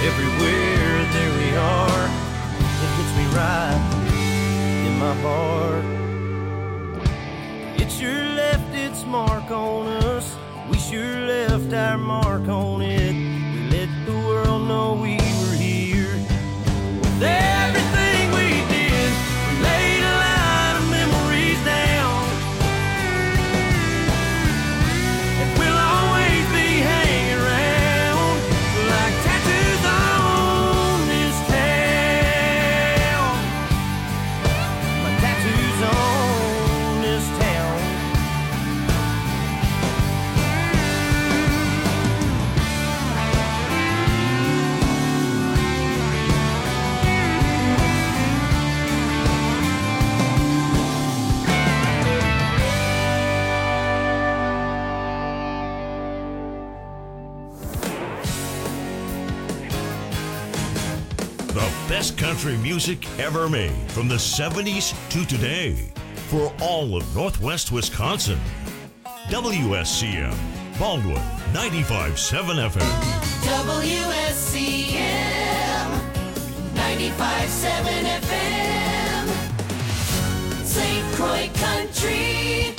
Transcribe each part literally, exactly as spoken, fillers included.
everywhere, there we are. It hits me right in my heart. It sure left its mark on us. We sure left our mark on it. We let the world know we were here. With everything we did, we laid a line of memories down. And we'll always be hanging around like tattoos on this town. Like tattoos on this town. The best country music ever made from the seventies to today for all of Northwest Wisconsin. W S C M, Baldwin, ninety-five point seven F M. W S C M ninety-five point seven F M, Saint Croix Country.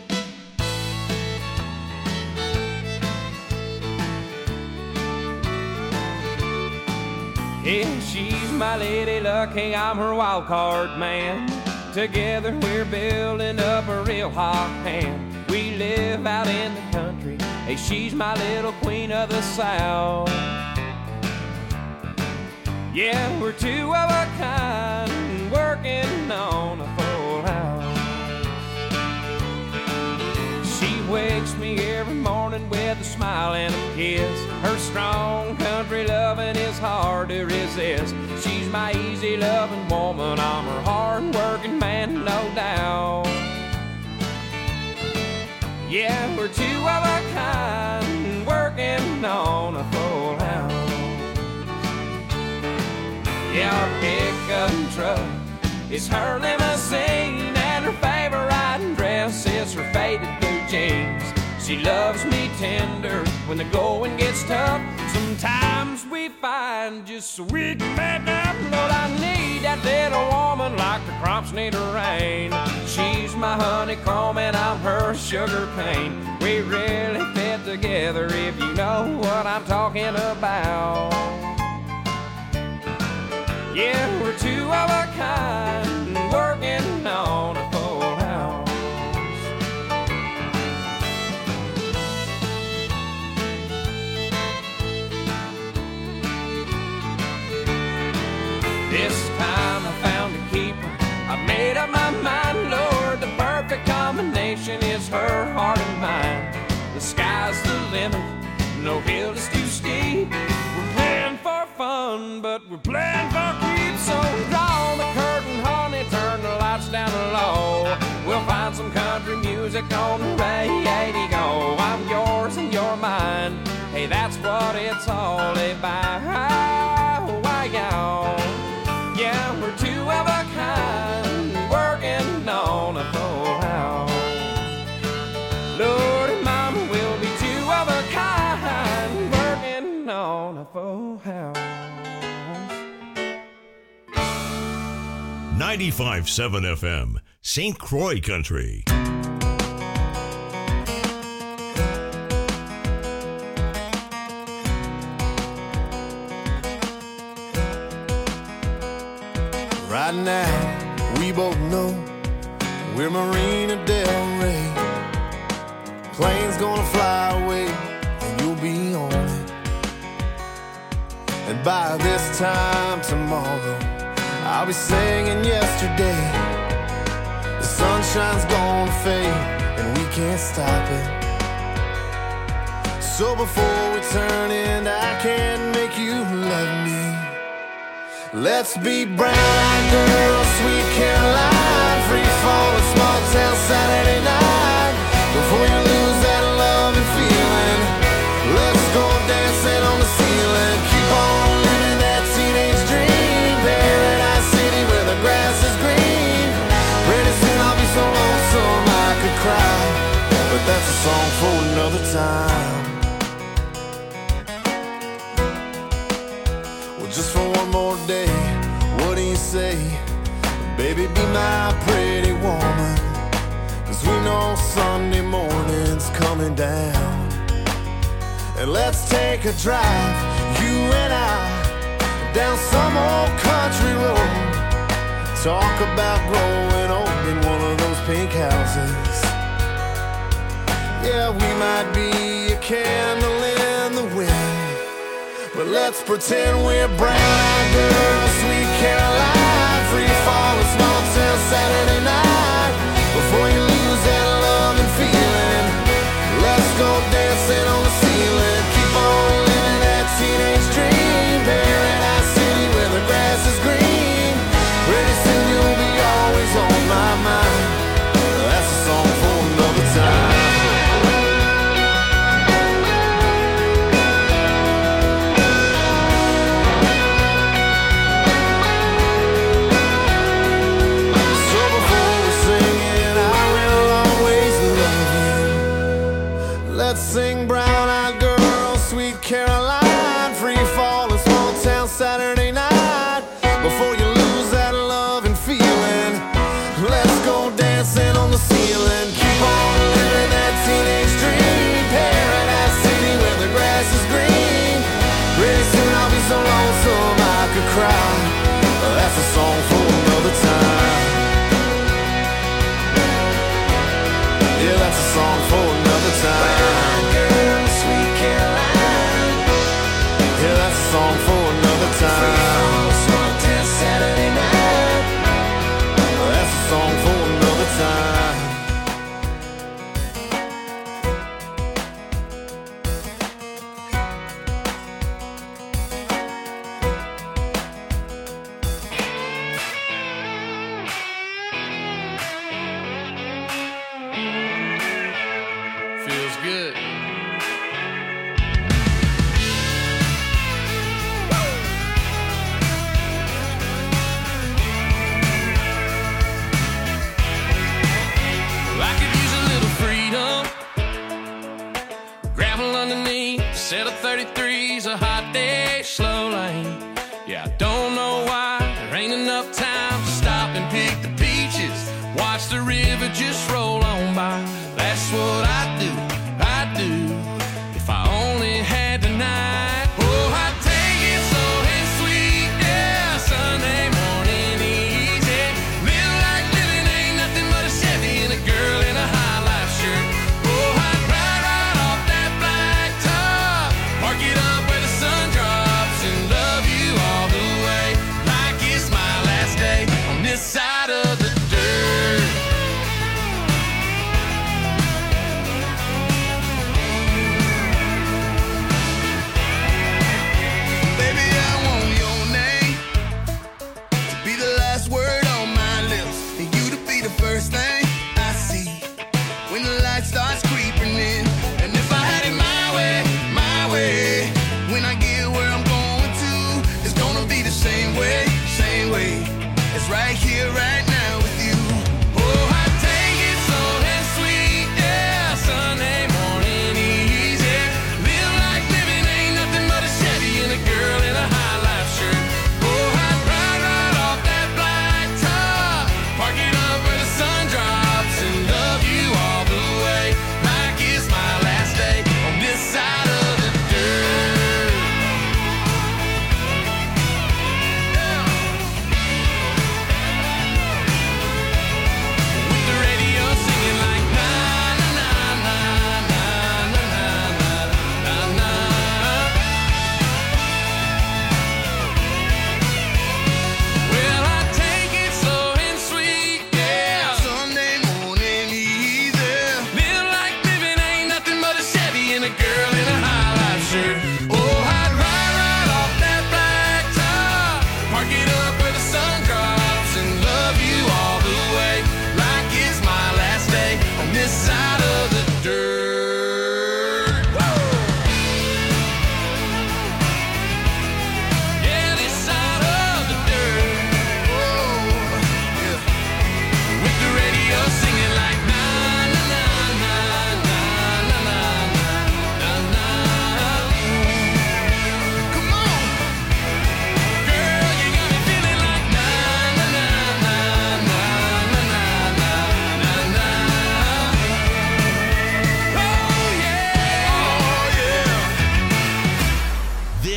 Yeah, she's my lady luck, hey, I'm her wild card man. Together we're building up a real hot hand. We live out in the country, hey, she's my little queen of the South. Yeah, we're two of a kind, working on a full house. She wakes me every morning with a smile and a kiss. Her strong country loving is hard to resist. She's my easy loving woman, I'm her hard working man, no doubt. Yeah, we're two of a kind, working on a full house. Yeah, our pickup truck is her limousine, and her favorite riding dress is her faded blue jeans. She loves me tender when the going gets tough. Sometimes we find just so we can make up. Lord, I need that little woman like the crops need a rain. She's my honeycomb and I'm her sugar cane. We really fit together if you know what I'm talking about. Yeah, we're two of a kind, working on a full house. This time I found a keeper, I made up my mind, Lord, the perfect combination is her heart and mine. The sky's the limit, no hill is too steep. We're playing for fun, but we're playing for keeps. So draw the curtain, honey, turn the lights down low. We'll find some country music on the radio. I'm yours and you're mine, hey, that's what it's all about. Why, y'all? Yeah, we're two of a kind, working on a full house. Lord and Mama will be two of a kind, working on a full house. ninety-five point seven F M, Saint Croix Country. Right now, we both know we're Marina Del Rey. Plane's gonna fly away, and you'll be on it. And by this time tomorrow, I'll be singing yesterday. The sunshine's gonna fade, and we can't stop it. So before we turn in, I can't make you love me. Let's be brown girl, sweet Caroline, free fall with small town Saturday night. Before you lose that love and feeling, let's go dancing on the ceiling. Keep on living that teenage dream, Paradise City where the grass is green. Pretty soon I'll be so lonesome I could cry, but that's a song for another time. just for one more day. What do you say? Baby, be my pretty woman, 'cause we know Sunday morning's coming down. And let's take a drive, you and I, down some old country road. Talk about growing old in one of those pink houses. Yeah, we might be a candle in the wind, but let's pretend we're brown-eyed girls, sweet Caroline, free fall, a small town Saturday night. Before you lose that love and feeling, let's go dancing on the ceiling. Keep on living that teenage dream, Paradise City where the grass is green. Pretty soon you'll be always on my mind. That's a song for another time. Sing brown-eyed girl, sweet Caroline, free fall, a small town Saturday night. Before you lose that love and feeling, let's go dancing on the ceiling. Keep on living that teenage dream, Paradise City where the grass is green. Pretty soon I'll be so lonesome I could cry. That's a song for another time. Yeah, that's a song for another time. Yeah, that's a song for another time. Small town Saturday night. That's a song for another time. Feels good. Set of thirty-threes, a hot day, slow lane. Yeah, I don't know why there ain't enough time to stop and pick the peaches. Watch the river just roll on by. That's what I do, I do. If I only had tonight. Oh, I'd take it slow and sweet, yeah. Sunday morning easy. Live like living ain't nothing but a Chevy and a girl in a high life shirt. Oh, I'd ride right off that black top. Park it up where the sun drops and love you all the way, like it's my last day on this side of the dirt.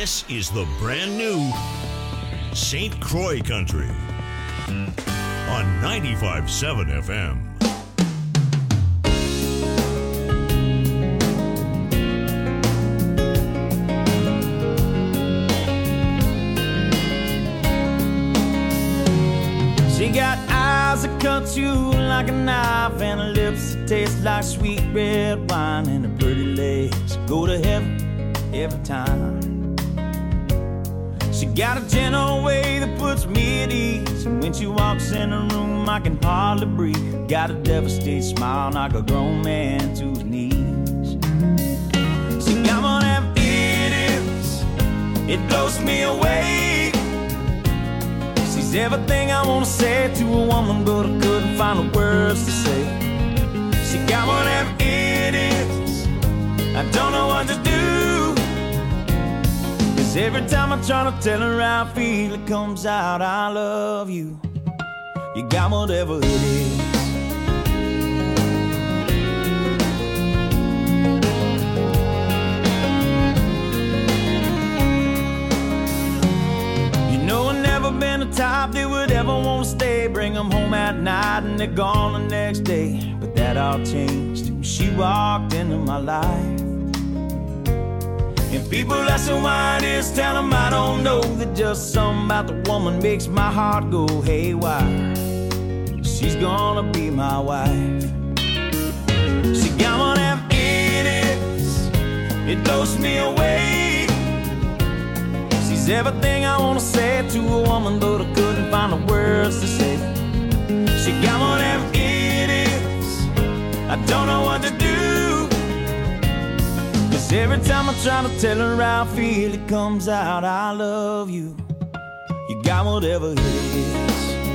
This is the brand new Saint Croix Country on ninety-five point seven F M. She got eyes that cut you like a knife, and her lips that taste like sweet red wine, and her pretty legs go to heaven every time. She got a gentle way that puts me at ease, and when she walks in the room I can hardly breathe. Got a devastated smile, knock a grown man to his knees. She got whatever it is, it blows me away. She's everything I wanna say to a woman, but I couldn't find the words to say. She got whatever it is, I don't know what to do. Cause every time I try to tell her how I feel, it comes out, I love you. You got whatever it is. Been the type that would ever want to stay, bring them home at night and they're gone the next day. But that all changed when she walked into my life. And people ask her why it is, tell them I don't know, that just something about the woman makes my heart go haywire. She's gonna be my wife. She got whatever it is, it blows me away. She's everything I wanna say to a woman, but I couldn't find the words to say. She got whatever it is, I don't know what to do. Cause every time I try to tell her how I feel, it comes out, I love you. You got whatever it is.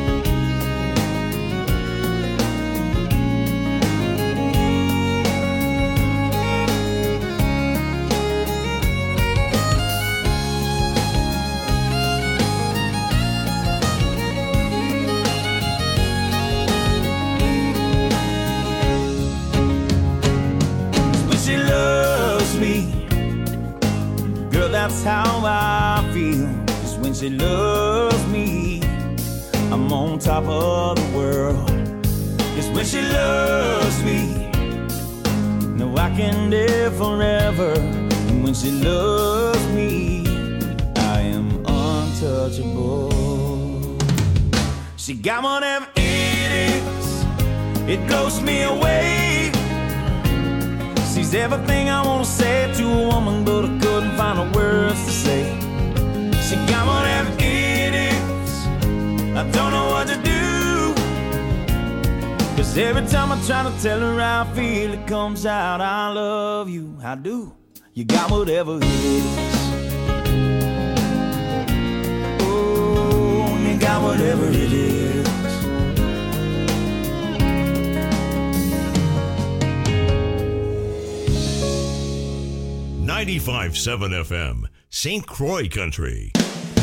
That's how I feel. Cause when she loves me, I'm on top of the world. Cause when she loves me, no, I can live forever. And when she loves me, I am untouchable. She got whatever it is, it blows me away. She's everything I wanna say to a woman, but I couldn't find the words to say. She got whatever it is, I don't know what to do. Cause every time I try to tell her how I feel, it comes out, I love you. I do. You got whatever it is. Oh, you got whatever it is. ninety-five point seven F M, Saint Croix Country.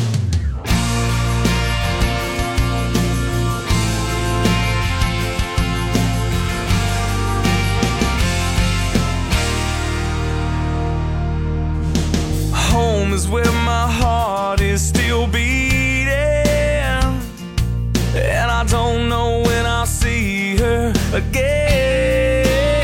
Home is where my heart is still beating, and I don't know when I'll see her again.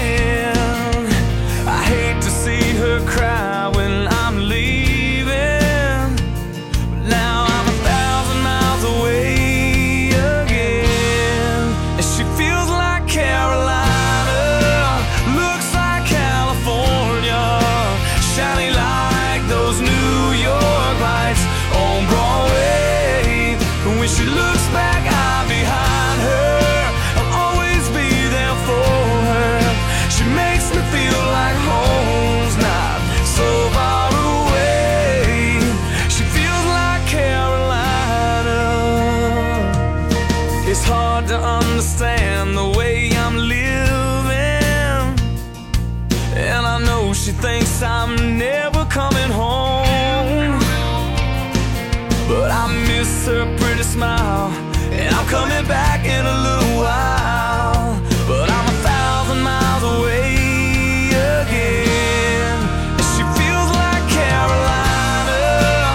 I hate to see her cry when I'm leaving, but now I'm a thousand miles away again. And she feels like Carolina, looks like California, shiny like those New York lights on Broadway. And when she looks back, I'm behind her, I'll always be there for her. She makes me feel like home's not so far away. She feels like Carolina. It's hard to understand the way I'm living, and I know she thinks I'm never coming home, but I miss her pretty smile, and I'm coming back in a little while. But I'm a thousand miles away again, and she feels like Carolina.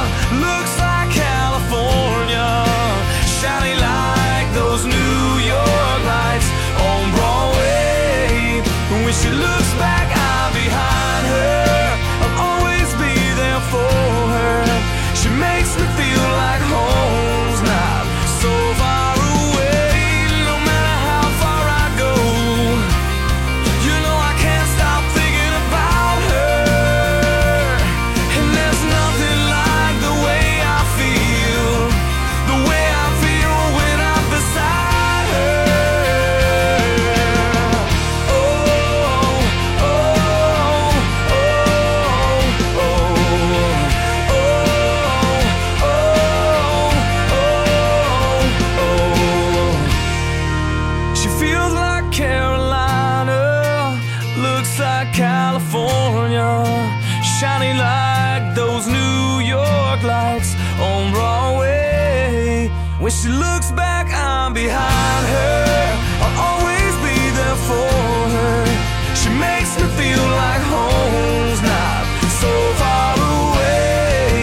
When she looks back, I'm behind her. I'll always be there for her. She makes me feel like home's not so far away.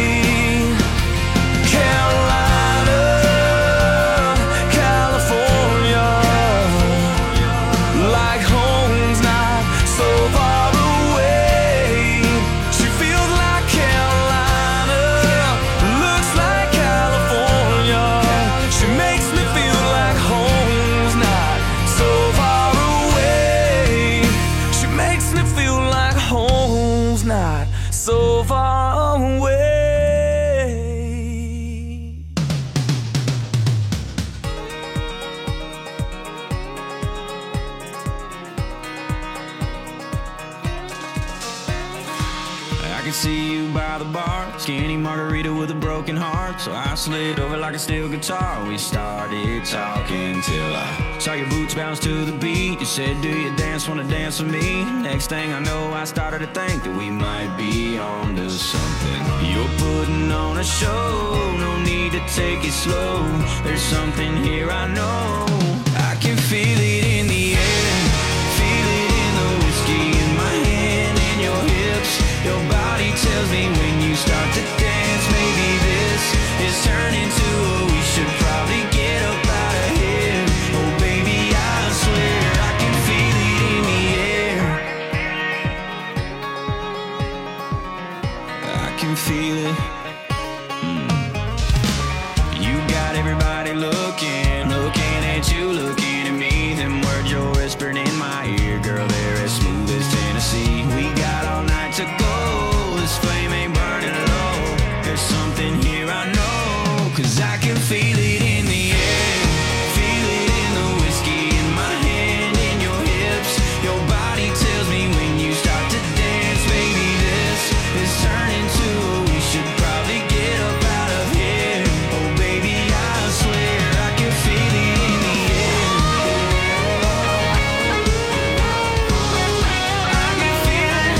Carolina, California, like home's not so far away. She feels like Carolina, looks like California. She makes me feel like home's not so far away. She makes me feel like home's not so far away. I can see you by the bar, skinny margarita with a broken heart. So I slid over like a steel guitar. We started talking till I saw your boots bounce to the beat. You said, do you dance, wanna dance with me? Next thing I know, I started to think that we might be on to something. You're putting on a show, no need to take it slow. There's something here I know. I can feel it in the air, feel it in the whiskey in my hand and your hips. Your body tells me when you start to dance, maybe this is turning to a we should probably get up out of here. Oh baby, I swear I can feel it in the air. I can feel it. Mm. You got everybody looking, looking at you, looking at me. Them words you're whispering in my ear, girl, they're as smooth as Tennessee. We got all night to go. This flame ain't burning low. There's something here I know, 'cause I can feel it in the air, feel it in the whiskey in my hand and your hips. Your body tells me when you start to dance, baby, this is turning to a we should probably get up out of here. Oh baby, I swear I can feel it in the air. I can feel it.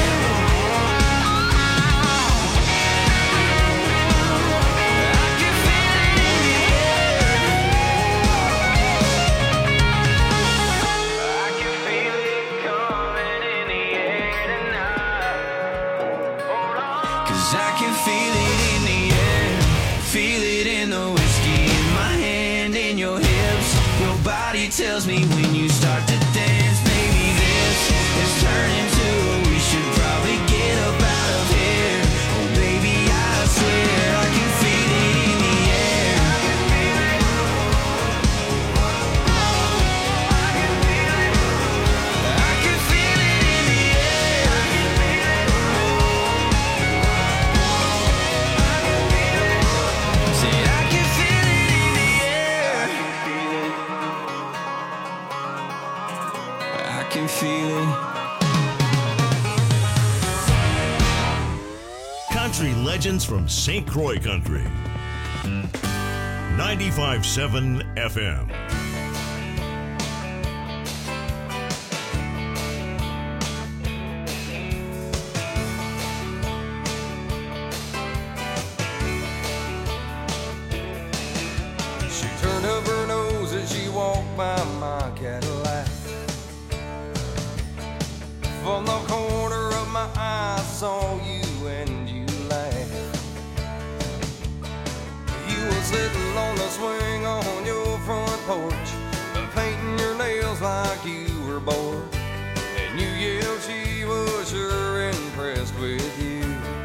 I can feel it in the air, feel it in the whiskey in my hand and your hips. Your body tells me when you start to dance, baby, this is turning to a we should probably get up out of here. Oh baby, I swear I can feel it in the air. I can feel it in the air. Said I can feel it in the air. I can feel it. Country legends from Saint Croix Country. ninety-five point seven F M. She turned up her nose as she walked by my Cadillac. From the corner of my eye, I saw you and you laughed. You were sitting on the swing on your front porch, painting your nails like you were bored. And you yelled she was sure impressed with you.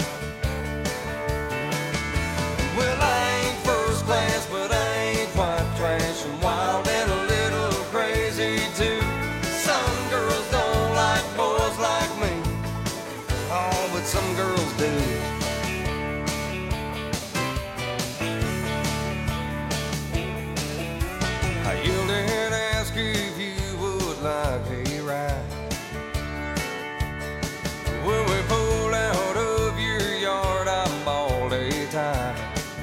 Well, I ain't first class, but I ain't quite trash. I'm wild and a little crazy too. Some girls don't like boys like me. Oh, but some girls do. I yelled and asked if you would like a ride. When we pulled out of your yard, I bawled a tie.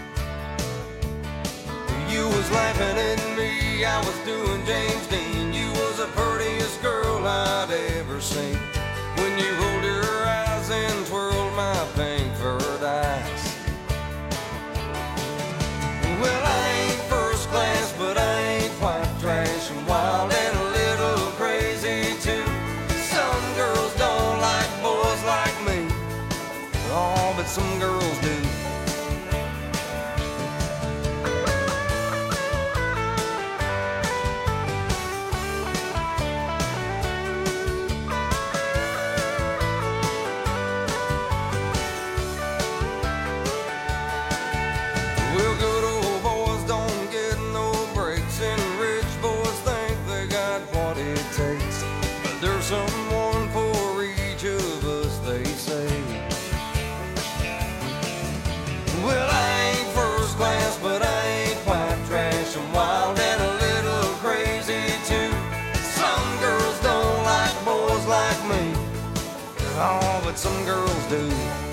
You was laughing at me, I was doing James Dean. You was the prettiest girl I'd ever seen. When you rolled your eyes and twirled my pink fur dice. Well, I ain't first class, but some girls do.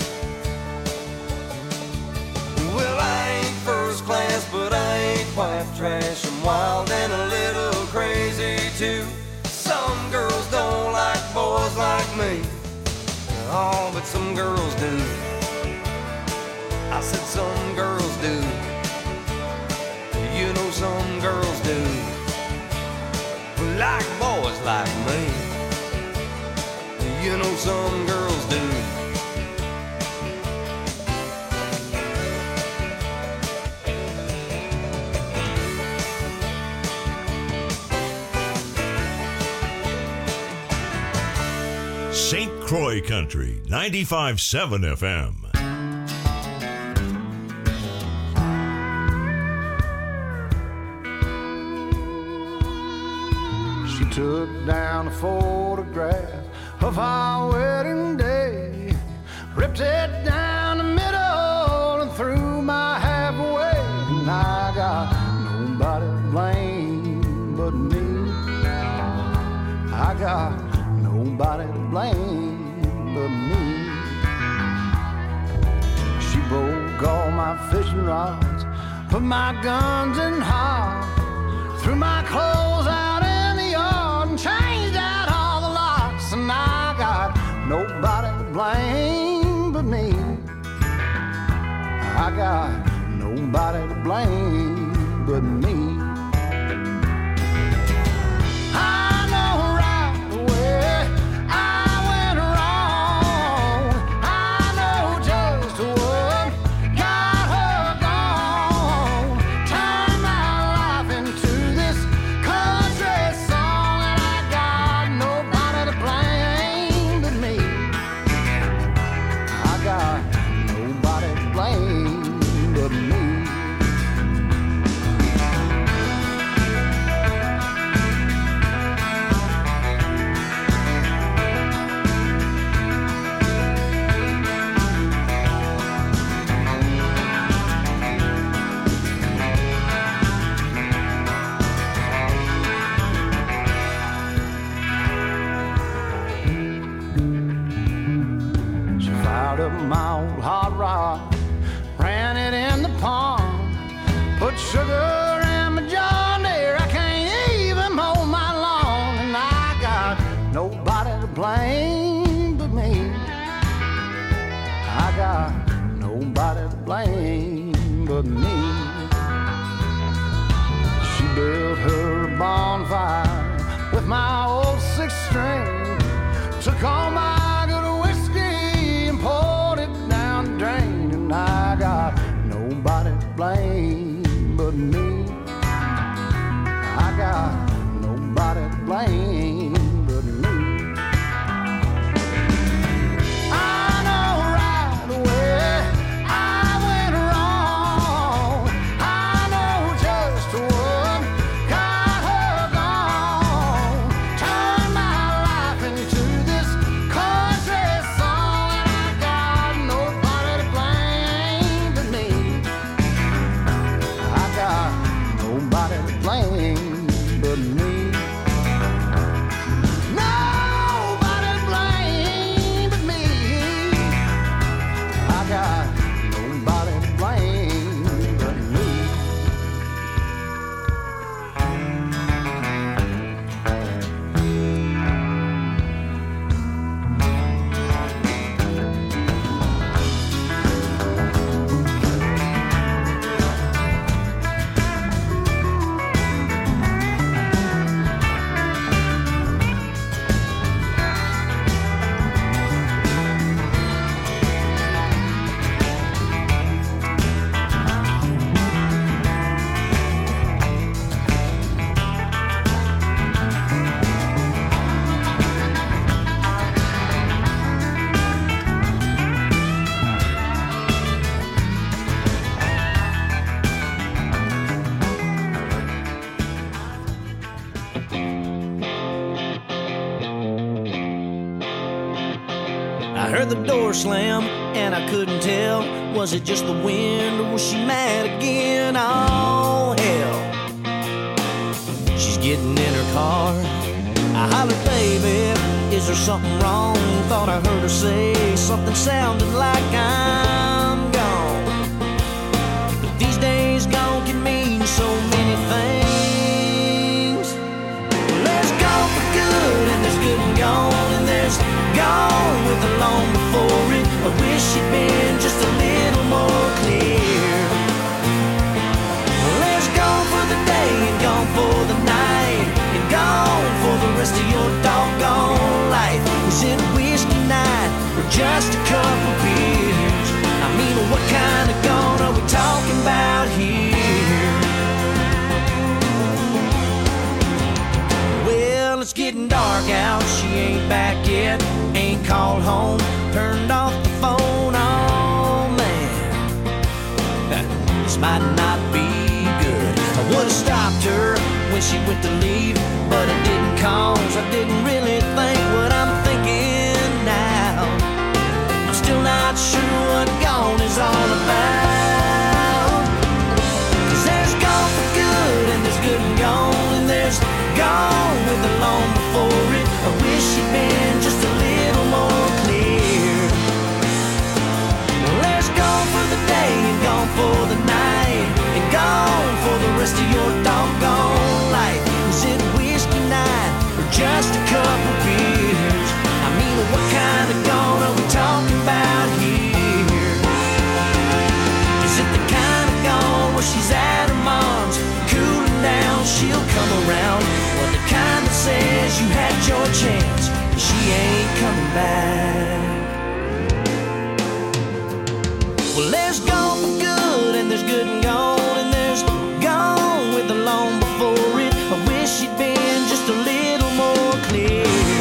Well, I ain't first class, but I ain't white trash. I'm wild and a little crazy too. Some girls don't like boys like me. Oh, but some girls do. I said some girls do. You know some girls do. Like boys like me. You know some girls do. Saint Croix Country, ninety-five point seven F M. She took down a photograph of our wedding day, ripped it down the middle and threw my half away. And I got nobody to blame but me. I got nobody to blame but me. She broke all my fishing rods, put my guns in hog, threw my clothes out in the yard and changed out all the locks. And I got nobody to blame but me. I got nobody to blame but me. Sugar and my John Deere, I can't even mow my lawn. And I got nobody to blame but me. I got nobody to blame but me. She built her bonfire with my old six string, took all my good whiskey and poured it down the drain. And I got nobody to blame but me. I got nobody to blame but me. I know right away I went wrong. I know just what got her gone. Turned my life into this country song. And I got nobody to blame but me. I got nobody to blame but me. Nobody to blame but me. I got nobody to blame but me. I heard the door slam and I couldn't tell. Was it just the wind or was she mad again? Oh, hell. She's getting in her car. I hollered, baby, is is there something wrong? Thought I heard her say something sounded like I'm gone. But these days gone can mean so many things. Well, there's gone for good and there's good and gone, and there's gone with the long before it. I wish it'd been just a little more clear. Well, there's gone for the day and gone for the night, and gone for the rest of your doggone life. Is it whiskey night or just a couple beers? I mean, what kind of gone are we talking about here? Well, it's getting dark out, she ain't back yet, ain't called home, turned off the phone. Oh man, this might not be good. I would've stopped her when she went to leave, but I didn't, cause I didn't really think what I'm thinking now. I'm still not sure what gone is all about. Cause there's gone for good and there's good and gone, and there's gone with the long before it. I wish it'd been just a little more clear. Well, there's gone for the day and gone for the night, and gone for the rest of your doggone life. Is it whiskey night or just a couple beers? I mean, what kind of gone are we talking about here? Is it the kind of gone where she's at her mom's, cooling down, she'll come around? Or the kind that says you had your chance and she ain't coming back? Well, there's gone for good and there's good and gone, and there's gone with the long before it. I wish you'd been just a little more clear.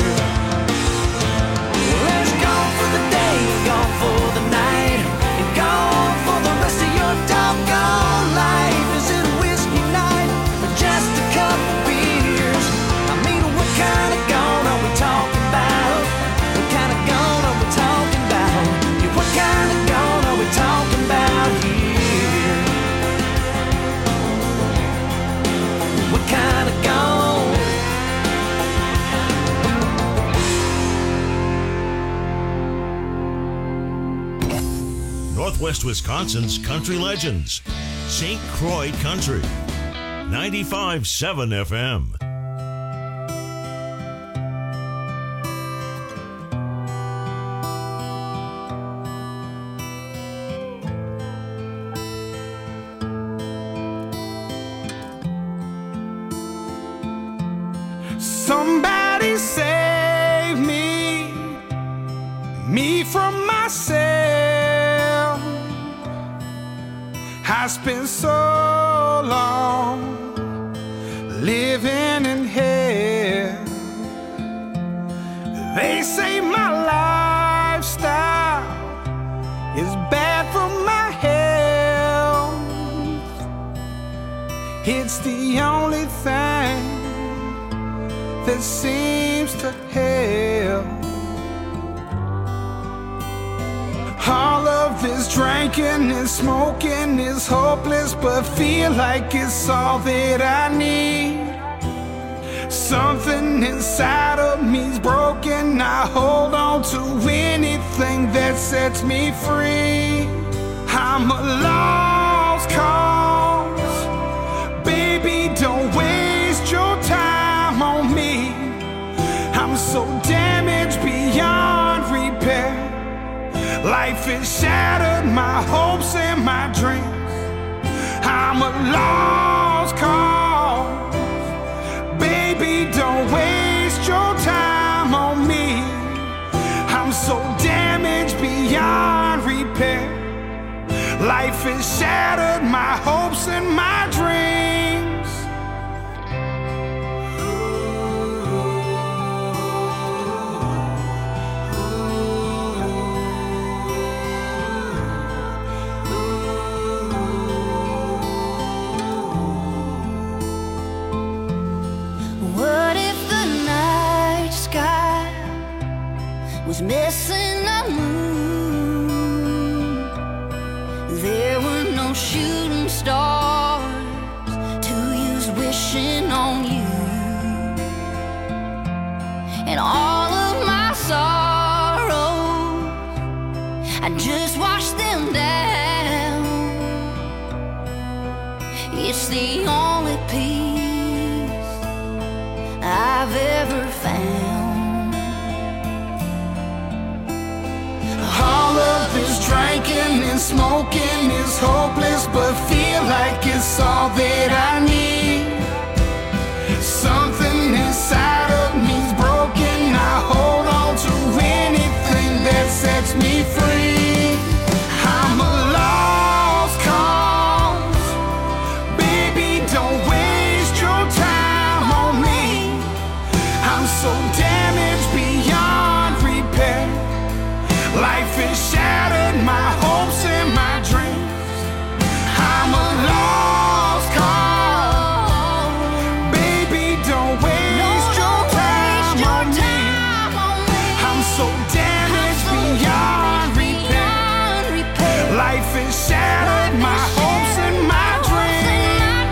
Well, there's gone for the day and gone for the night, and gone for the rest of your doggone life. Is it a whiskey night or just a couple beers? I mean, what kind of gone are we talking about? What kind of gone are we talking about? Yeah, what kind of gone are we talking about here? What kind of gone? Northwest Wisconsin's country legends. Saint Croix Country. ninety-five point seven F M. Somebody save me, me from myself. I spent so long living in hell. They say my lifestyle is bad for my health. It's the only thing that seems to help. All of this drinking and smoking is hopeless, but feel like it's all that I need. Something inside of me's broken. I hold on to anything that sets me free. I'm a lost cause. Baby, don't waste your time on me. I'm so damaged beyond repair. Life has shattered my hopes and my dreams. I'm a lost cause. Baby, don't waste your time on me. I'm so damaged beyond repair. Life has shattered my hopes and my dreams. Was missing a moon. There were no shooting stars to use wishing on you. And all of my It's the only peace I've ever found. All of this drinking and smoking is hopeless, but feel like it's all that I need. Something inside of me's broken. I hold on to anything that sets me free. I'm a lost cause. Baby, don't waste your time on me. I'm so damaged beyond repair. Life has shattered my hopes and my dreams. I'm a lost cause. Baby, don't waste your time on me. I'm so damaged beyond repair. Life has shattered my hopes and my dreams.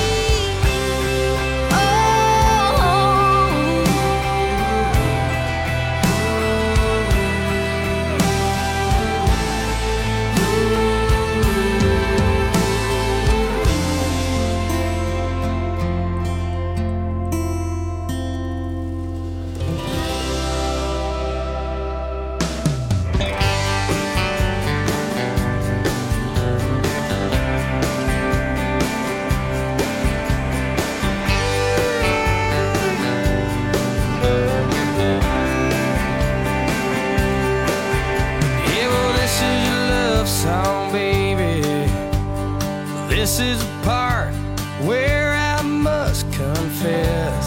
Yeah, well, this is your love song, baby. This is the part where I must confess.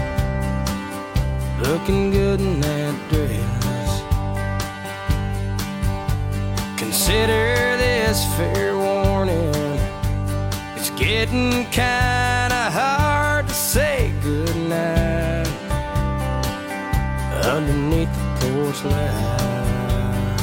Looking good in that dress. Consider this fair warning. It's getting kinda hard to say goodnight underneath the porch light.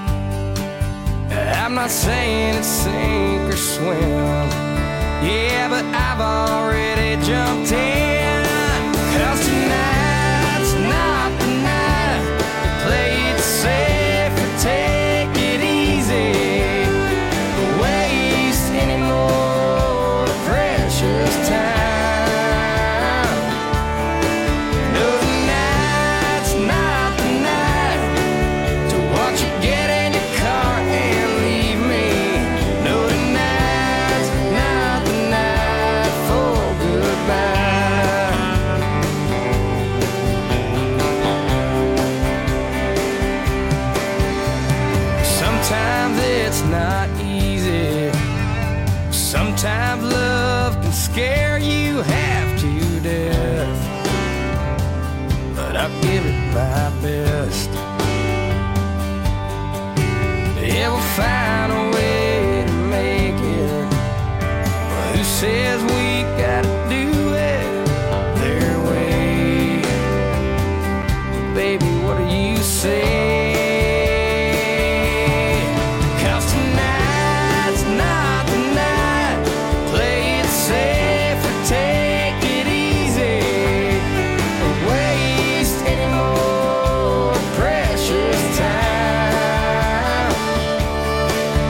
I'm not saying it's sink or swim, yeah, but I've already jumped in. 'Cause tonight's not the night to play it safe or take it easy. Don't waste any more precious time. No, tonight's not the night to watch you get in your car and leave me. No, tonight's not the night for goodbye. Sometimes it's not easy. Sometimes love can scare you half to death. But I'll give it my best. Yeah, we'll find a way to make it. Well, who says we gotta do it their way? Baby, what do you say? 'Cause tonight's not the night. Play it safe or take it easy. Don't waste any more precious time.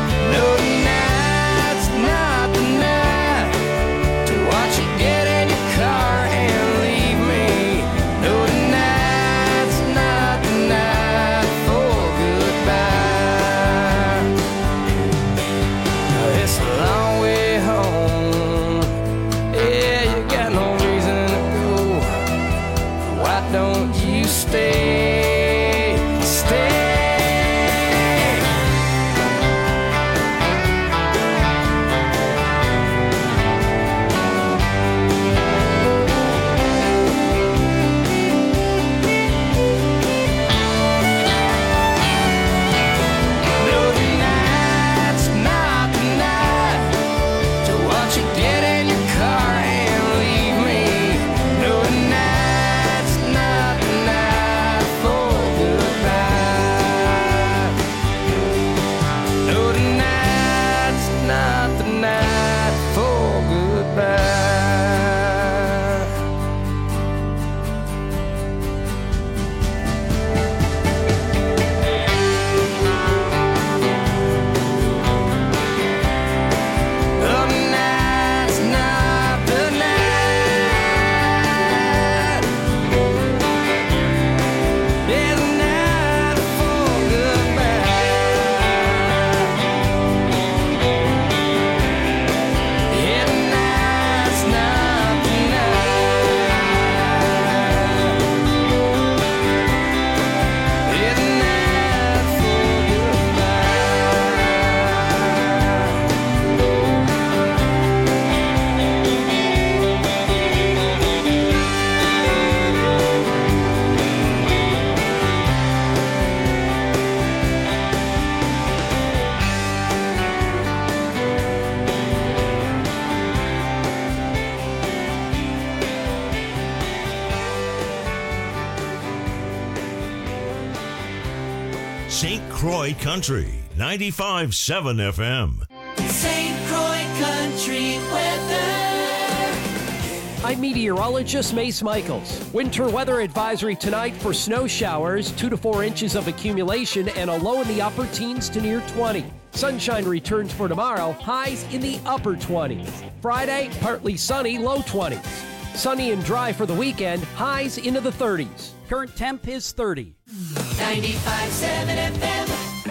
Saint Croix Country, ninety-five point seven F M. Saint Croix Country weather. I'm meteorologist Mace Michaels. Winter weather advisory tonight for snow showers, two to four inches of accumulation, and a low in the upper teens to near twenty. Sunshine returns for tomorrow, highs in the upper twenties. Friday, partly sunny, low twenties. Sunny and dry for the weekend, highs into the thirties. Current temp is thirty. ninety-five point seven F M.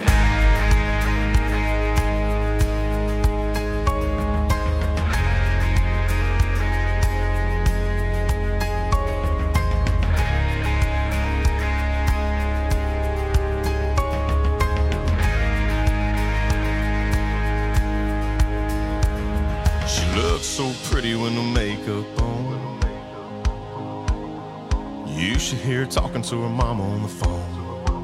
So pretty with no makeup on. You should hear her talking to her mama on the phone.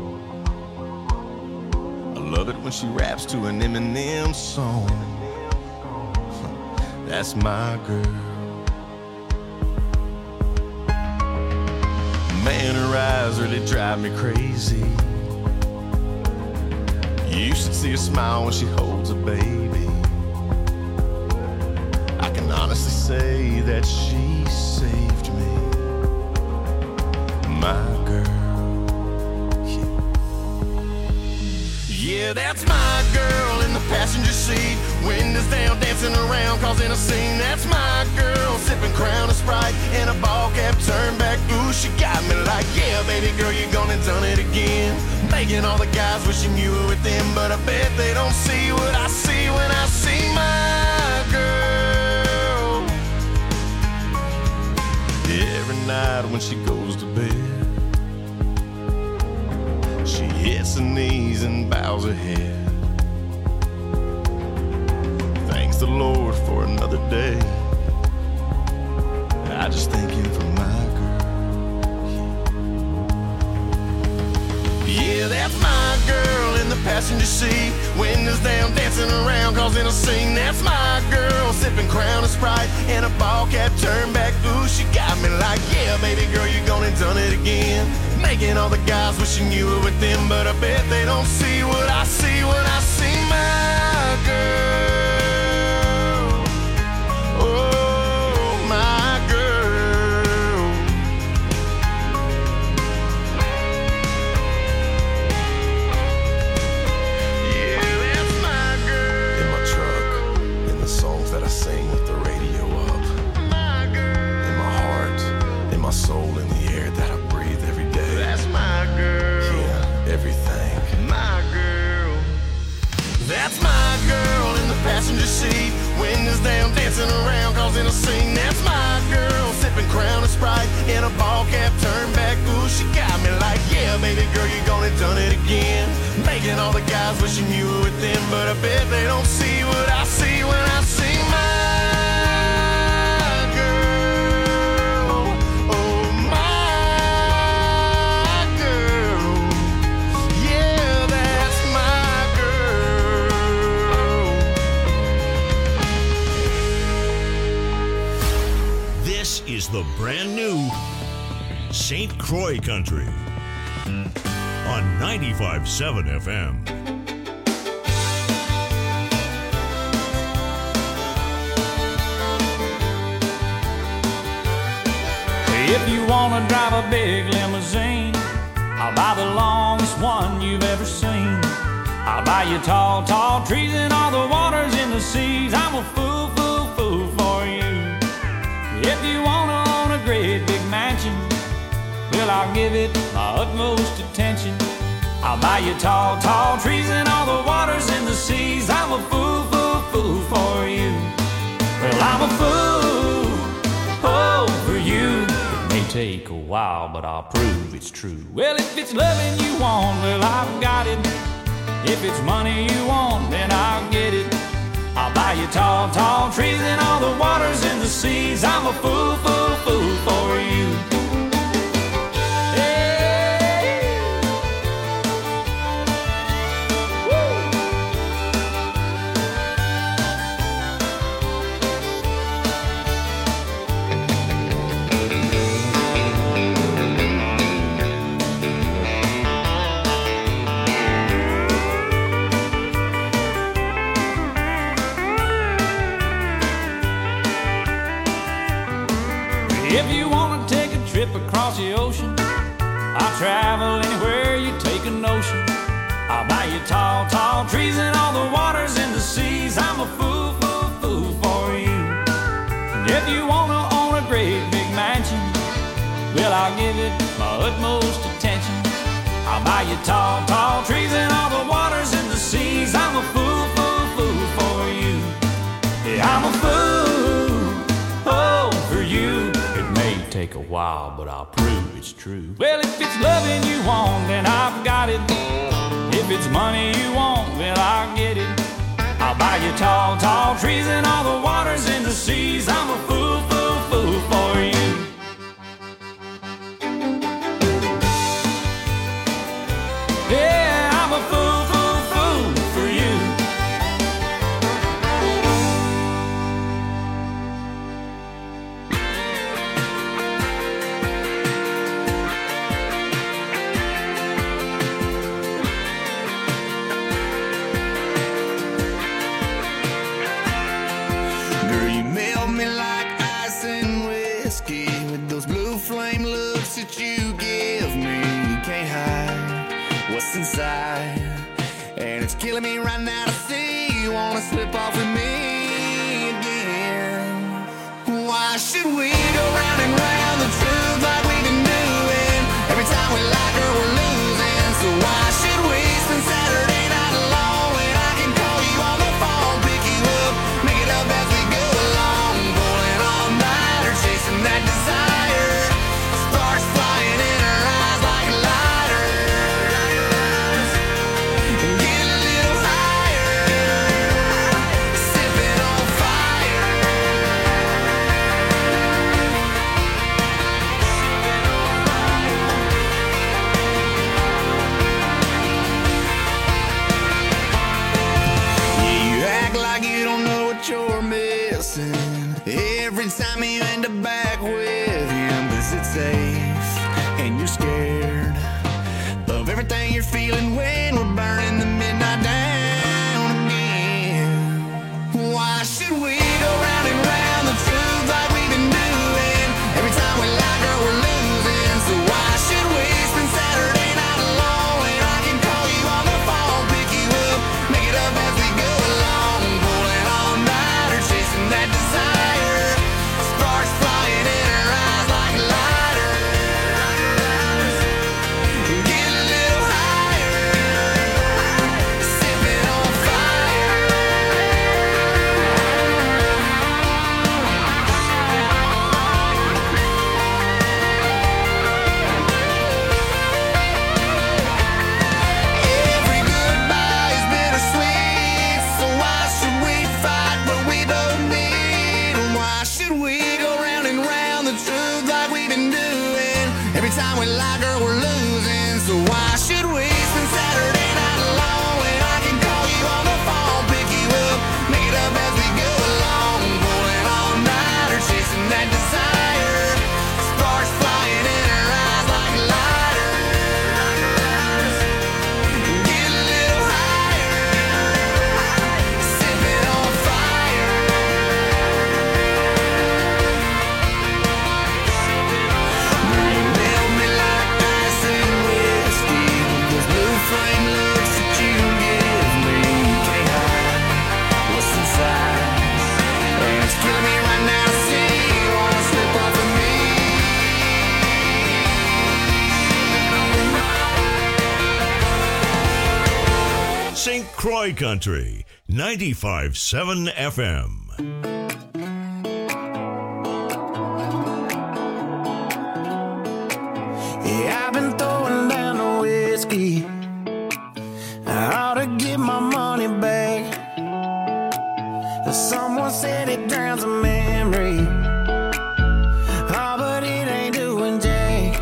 I love it when she raps to an Eminem song. That's my girl. Man, her eyes really drive me crazy. You should see her smile when she holds a baby. Honestly say that she saved me, my girl. Yeah, yeah, that's my girl in the passenger seat, windows down, dancing around, causing a scene. That's my girl, sipping Crown of Sprite and a ball cap turned back. Ooh, she got me like, yeah, baby girl, you gone and done it again. Making all the guys wishing you were with them, but I bet they don't see what I see when I see my girl. Every night when she goes to bed, she hits her knees and bows her head. Thanks the Lord for another day. I just thank him for my girl. Yeah, that's my girl in the passenger seat, windows down, dancing around, causing a scene. That's my girl, sipping Crown of Sprite and a ball cap turned back. Ooh, she got me like, yeah, baby girl, you gone and done it again. Making all the guys wishing you were with them, but I bet they don't see what I see when I see my girl. Oh, my girl. Yeah, that's my girl. In my truck, in the songs that I sing with the radio up. My girl. In my heart, in my soul, in the air that I breathe every day. That's my girl. Yeah, everything. My girl. That's my girl in the passenger seat, windows down, dancing around, causing a scene. That's my girl, sipping Crown of Sprite in a ball cap turned back. Ooh, she got me like, yeah, baby girl, you gone and done it again. Making all the guys wishing you were with them, but I bet they don't see what I see when I see my girl. Oh, my girl. Yeah, that's my girl. This is the brand new Saint Croix Country on ninety-five point seven F M. If you wanna drive a big limousine, I'll buy the longest one you've ever seen. I'll buy you tall, tall trees and all the waters in the seas. I'm a fool, fool, fool for you. If you wanna own a great big mansion, well, I'll give it my utmost attention. I'll buy you tall, tall trees and all the waters in the seas. I'm a fool, fool, fool for you. Well, I'm a fool, oh, for you. It may take a while, but I'll prove it's true. Well, if it's loving you want, well, I've got it. If it's money you want, then I'll get it. I'll buy you tall, tall trees and all the waters in the seas. I'm a fool, fool, fool for you. If you want to take a trip across the ocean, I'll travel anywhere you take a notion. I'll buy you tall, tall trees and all the waters and the seas. I'm a fool, fool, fool for you. And if you want to own a great big mansion, well, I'll give it my utmost attention. I'll buy you tall, tall trees and all the waters and the seas. I'm a fool, fool, fool for you. Yeah, I'm a fool, oh, for you. It may take a while, but I'll prove it's true. Well, if it's loving you want, then I've got it. If it's money you want, well, I'll get it. I'll buy you tall, tall trees and all the waters and the seas. I'm a fool, fool, fool for you. Yeah, I'm a fool, fool, fool for you. Girl, you melt me like ice and whiskey with those blue flame looks that you give me. You can't hide what's inside, and it's killing me right now to see you wanna slip off with me again. Why should we go round and round the truth like we've been doing? Every time we like her, we're losing. So why should we spend Saturday night alone when I can call you on the phone, pick you up, make it up as we go along, pulling all nighter, chasing that desire. Sparks flying in her eyes like lighters. Get a little higher, sipping on fire. Yeah, you act like you don't know what you're missing every time you end up back with him. Is it safe? And you're scared of everything you're feeling when we're burning the midnight down again. Why should we go round and round the truth like we've been doing? Every time we like her, we're losing. So why should we spend Saturday night alone when I can call you on the phone, pick you up, make it up as we go along, pulling all nighter, chasing that desire. Sparks flying in her eyes like lighters. Get a little higher, sipping on fire. Every goodbye is bittersweet, so why should we fight what we both need? And why should we go round and round the truth like we've been doing? Every time we like her, we're losing. So why should we spend Saturday night alone when I can call you on the phone, pick you up, make it up as we go along, pulling all nighter, chasing that desire. Sparks flying in her eyes like lighters. Get a little higher, sipping on fire. Girl, you melt me like ice and whiskey with those blue flame looks that you give me. You can't hide what's inside, and it's killing me right now to see you wanna slip off of me. Saint Croix Country, ninety-five point seven F M. Yeah, I've been throwing down the whiskey. I ought to get my money back. Someone said it drowns a memory. Oh, but it ain't doing jack.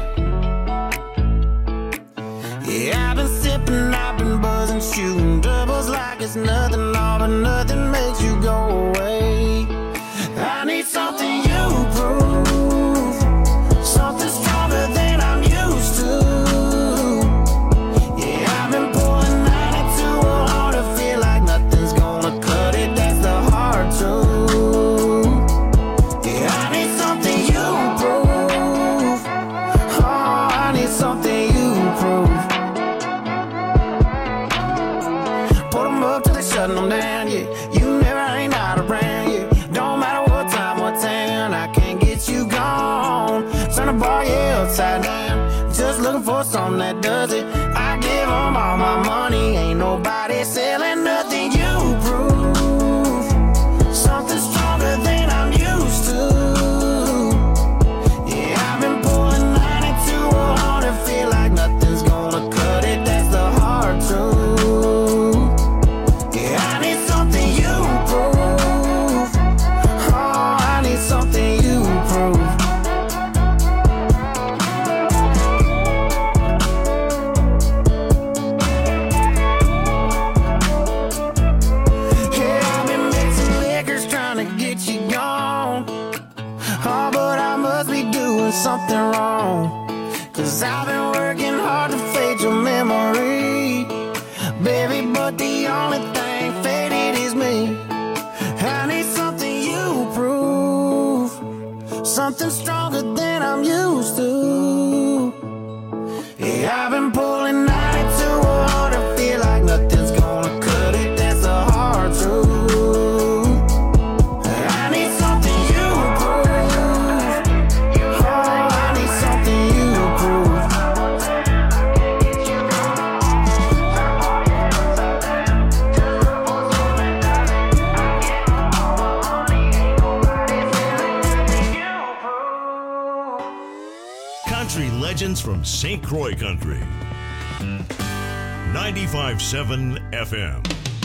Yeah, I've been sipping, I've been buzzing, shooting doubles like it's nothing, all but nothing makes you go away. I need something you prove, something stronger than I'm used to. Yeah, I've been pouring ninety-two on to feel like nothing's gonna cut it. That's the hard truth. on. Oh, but I must be doing something wrong, 'cause I've been working hard to fade your memory, baby, but the only thing faded is me. I need something you prove, something stronger than I'm used to. Yeah, I've been pulling ninety-two oh hundred, feel like nothing's gonna cut it, that's the hard truth. I need something you prove, oh, I need something you prove. Country legends from Saint Croix Country. ninety-five point seven F M.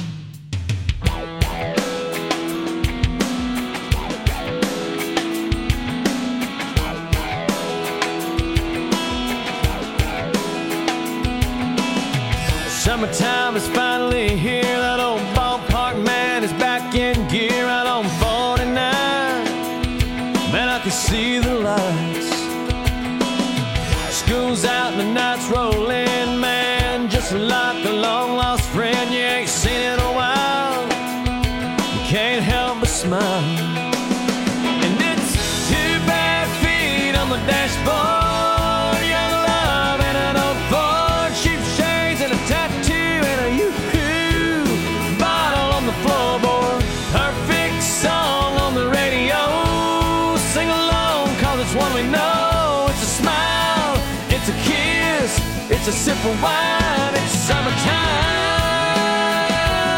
Summertime is finally here. That old ballpark man is back in gear out on forty-nine. Man, I can see the lights. School's out and the night's rolling, man, just like a long-lost friend you ain't seen in a while. You can't help but smile. And it's two bare feet on the dashboard, young love and an old Ford, cheap shades and a tattoo and a yoo-hoo bottle on the floorboard. Perfect song on the radio, sing along 'cause it's one we know. It's a smile, it's a kiss, it's a sip of wine, it's summertime,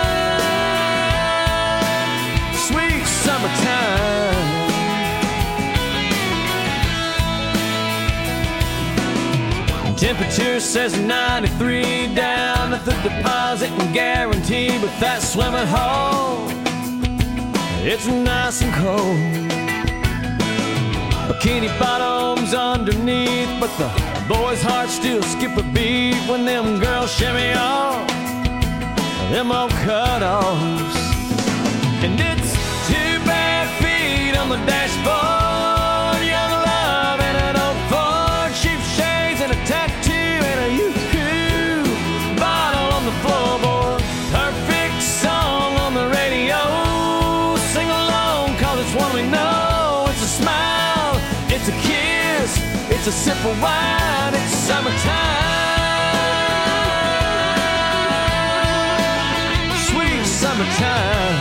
sweet summertime. Temperature says ninety-three down at the deposit and guarantee, but that swimming hole, it's nice and cold. Bikini bottoms underneath, but the boys' hearts still skip a beat when them girls shimmy off them old cut-offs. And it's two bare feet on the dashboard, young love and an old Ford, cheap shades and a tattoo and a yoo-hoo bottle on the floorboard. Perfect song on the radio, sing along 'cause it's one we know. It's a smile, it's a kiss, it's a sip of wine, it's summertime, sweet summertime.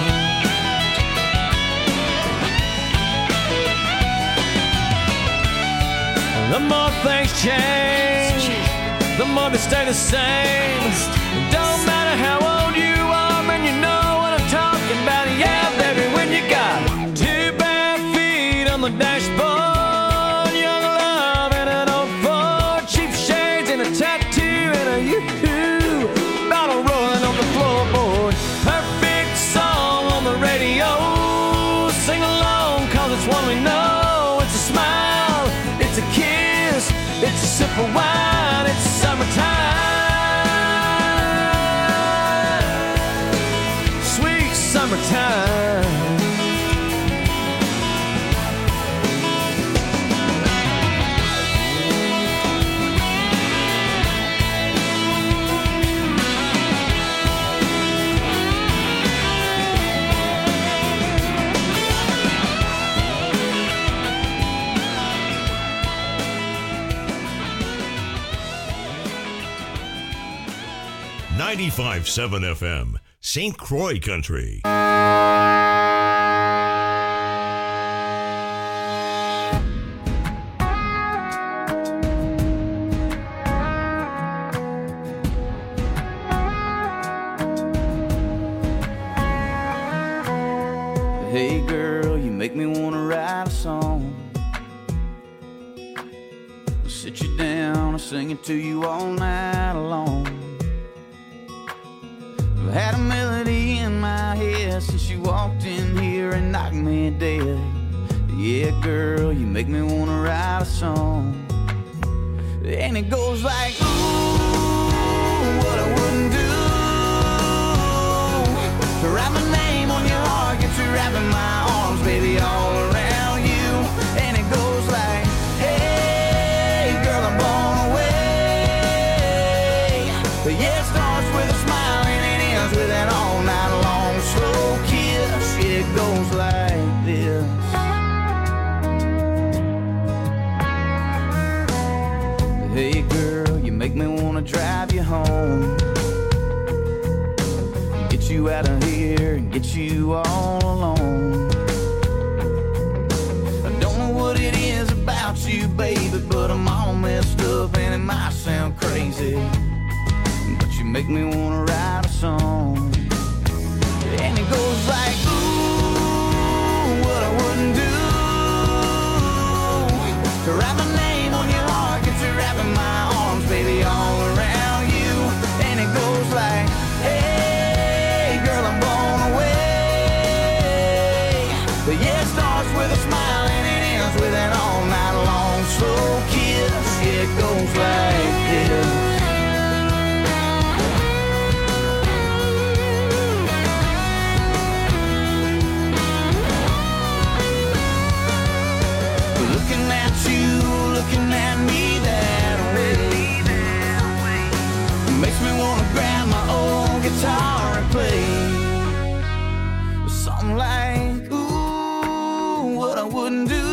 The more things change, the more they stay the same. Don't matter how old you are, man, you know what I'm talking about. Yeah, baby, when you got two bare feet on the dashboard, young love and an old Ford, cheap shades and a tattoo and a yoo-hoo bottle rolling on the floorboard. Perfect song on the radio, sing along 'cause it's one we know. It's a smile, it's a kiss, it's a sip of wine, it's summertime, sweet summertime. ninety-five point seven F M, Saint Croix Country. Hey girl, you make me wanna write a song. I'll sit you down and sing it to you all night long. I've had a melody in my head since you walked in here and knocked me dead. Yeah, girl, you make me wanna write a song. And it goes like, ooh, what I wouldn't do to write my name on your heart, get you wrapped in my arms, baby, all around you. And it goes like, hey, girl, I'm blown away. But yeah, it starts with a smile and it ends with an all night long slow kiss. It goes like this. Hey girl, you make me wanna drive you home, get you out of here and get you all alone. I don't know what it is about you, baby, but I'm all messed up and it might sound crazy, but you make me wanna write a song. And it goes like, ooh, what I wouldn't do to write my name on your heart, get you wrapping my arms, baby, all around you. And it goes like, hey, girl, I'm blown away. But yeah, it starts with a smile and it ends with an all night long slow kiss. Yeah, it goes like this. Looking at me that way, makes me wanna grab my old guitar and play something like, ooh, what I wouldn't do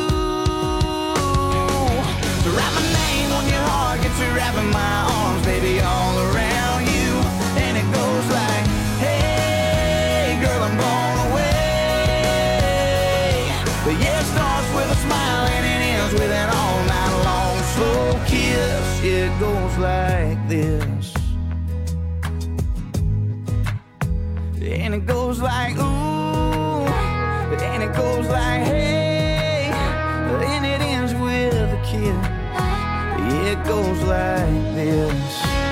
to write my name on your heart, get you wrapping my arms, baby, all around you. And it goes like, hey, girl, I'm blown away. But yeah, it starts with a smile and it ends with an all night long slow kiss. It goes like this. And it goes like, ooh, and it goes like, hey, and it ends with a kiss. It goes like this.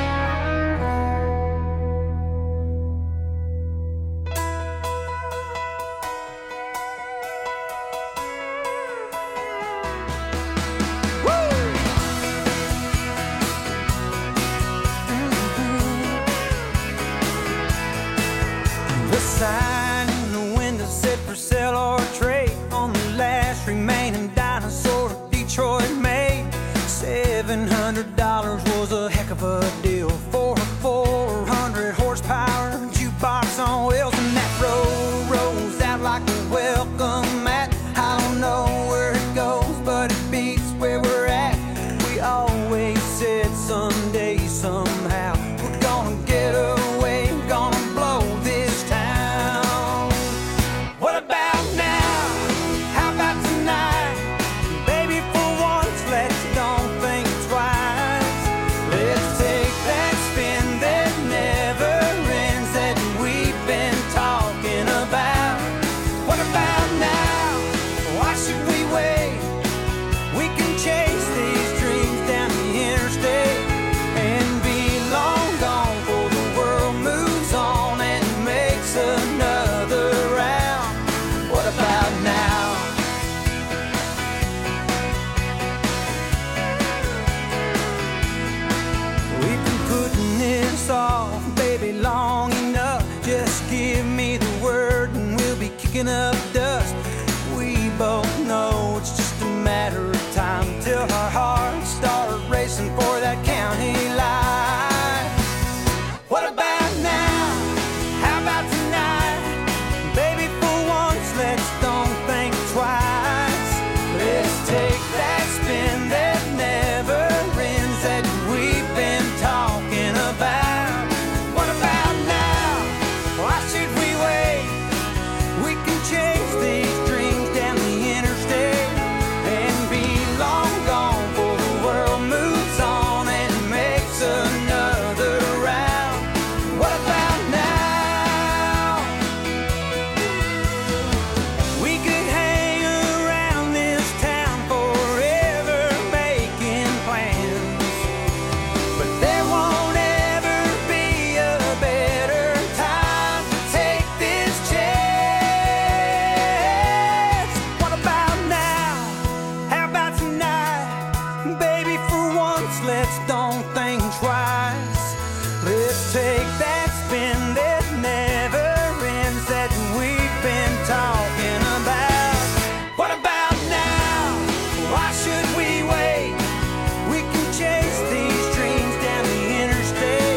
Sign in the window said for sale or trade on the last remaining dinosaur Detroit made. Seven hundred dollars was a heck of a deal for a four hundred horsepower jukebox on wheels, and that road rolls out like a welcome mat. I don't know where it goes, but it beats where we're at. We always said someday, somehow, we're gonna get away, gonna blow this town. What about now? How about tonight? Baby, for once, let's don't think twice. Let's take that spin that never ends that we've been talking about. What about now? Why should we wait? We can chase these dreams down the interstate and be long gone before the world moves on and makes another round. What about now? We've been putting this off, baby, long enough. Just give me the word and we'll be kicking up